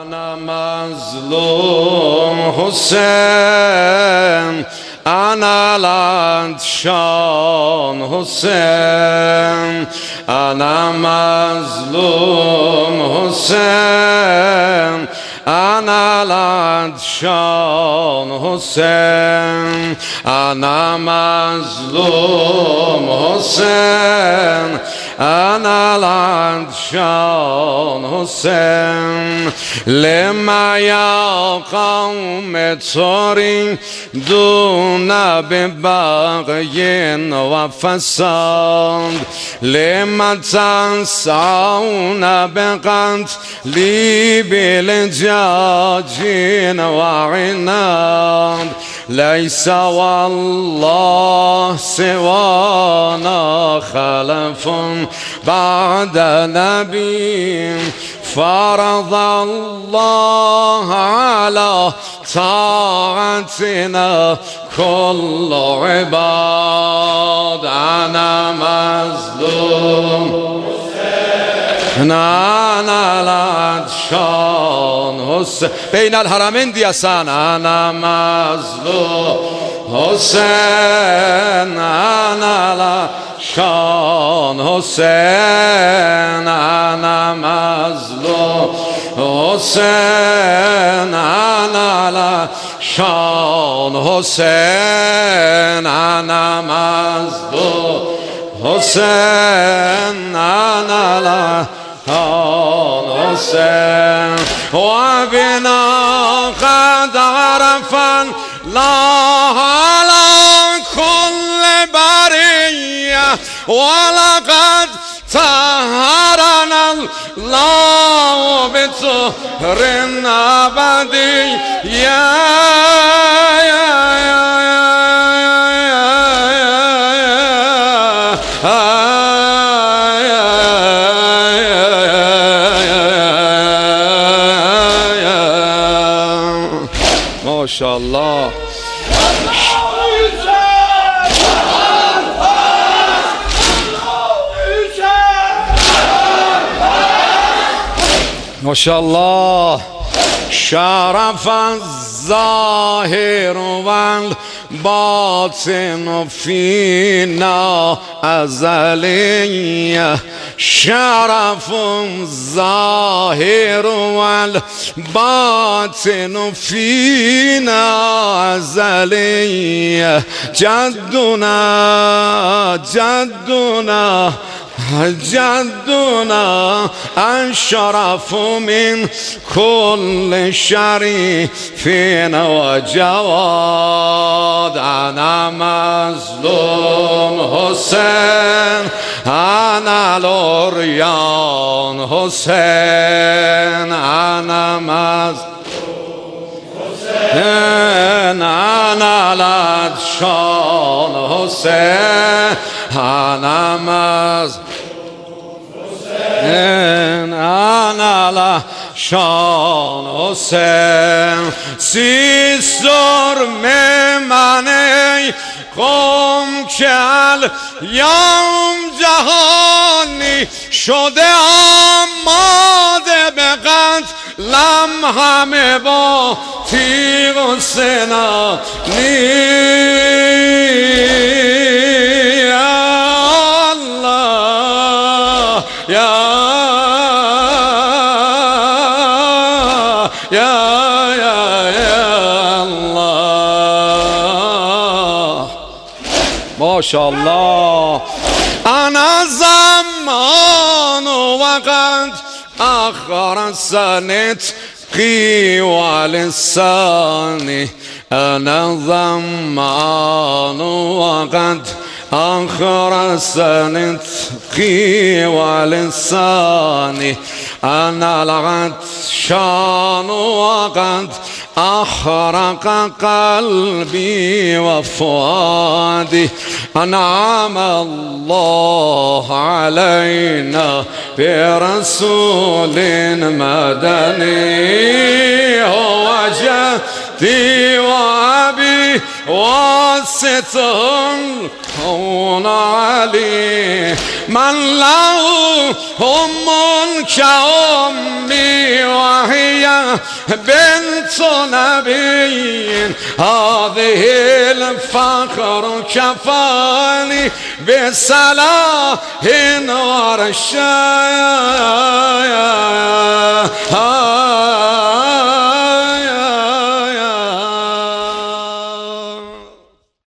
أنا مظلوم حسين أنا العطشان حسين أنا مظلوم حسين أنا العطشان حسين أنا مظلوم حسين أنا العطشان حسين لما يا قوم تريدون ببغي وفساد لما تنسون بقتلي بالجاج وعناد ليس والله سوانا خلف بعد نبي فرض الله على طاعتنا كل عباد أنا مظلوم أنا العطشان حسين بين الحرمين ديسان أنا مظلوم حسين أنا العطشان حسين أنا مظلوم حسين أنا العطشان حسين أنا مظلوم حسين أنا العطشان حسين وبنا قد عرف الله على كل برية ولقد طهرنا الله بطهر أبدي ما شاء الله ما شاء الله شرف الظاهر والباطن فينا أزلية شرف الظاهر والباطن فينا أزلية جدنا أشرف من كل شريف وجواد أنا مظلوم حسين أنا العريان حسين أنا مظلوم حسين أنا العطشان حسين أنا مظلوم أنا العطشان حسين سیستر میمنه قوم کل یوم جهانی شده آماده به قتلم همه با تیغ و سنانی ما شاء الله أنا زمان وقت آخر سنتقي ولساني أنا زمان وقت آخر سنتقي ولساني أنا العطشان وقد أحرق قلبي وفؤادي أنعم الله علينا برسول مدني هو جدي وأبي واسطة الكون علي من له أم كأمي وهي بنت نبي هذه الفخر كفاني بصلاح ورشاد